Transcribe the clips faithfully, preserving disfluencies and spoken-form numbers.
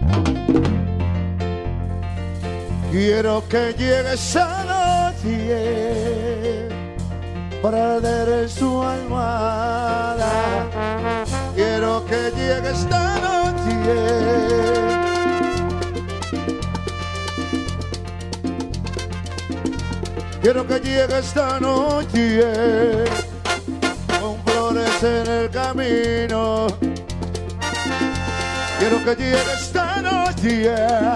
Quiero que llegue esa noche para arder en su almohada. Quiero que llegue esta noche. Quiero que llegue esta noche con flores en el camino. Quiero que llegue esta noche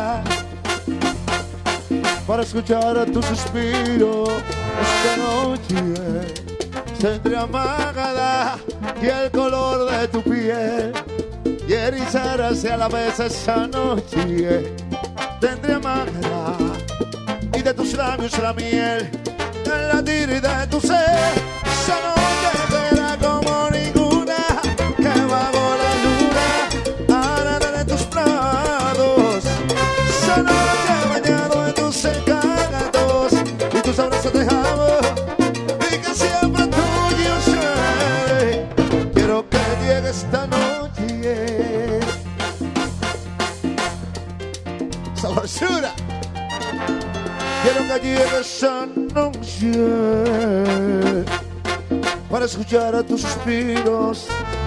para escuchar tu suspiro. Esta noche se entreamagada y el color de tu piel y erizarse a la vez. Esa noche te entreamagada y de tus labios la miel, el latir de tu ser. Esa noche será como ninguna que bajo la luna arada de tus prados. Esa noche bañado en tus encantos y tus abrazos de amor y que siempre tuyo seré. Quiero que llegue esta noche. Sabrosura. Quiero que llegue esa noche para escuchar a tus suspiros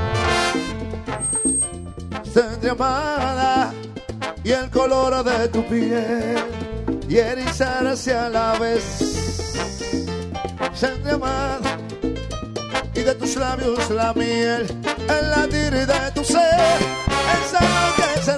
de amada y el color de tu piel y erizarse a la vez. Sente amada y de tus labios la miel, el latir de tu ser. Esa noche